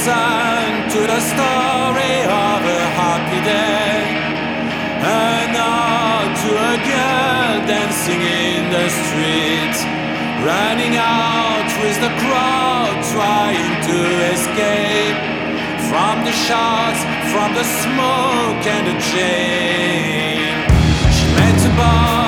listen to the story of a happy day, and not to a girl dancing in the street, running out with the crowd trying to escape from the shots, from the smoke and the chain. She met a boy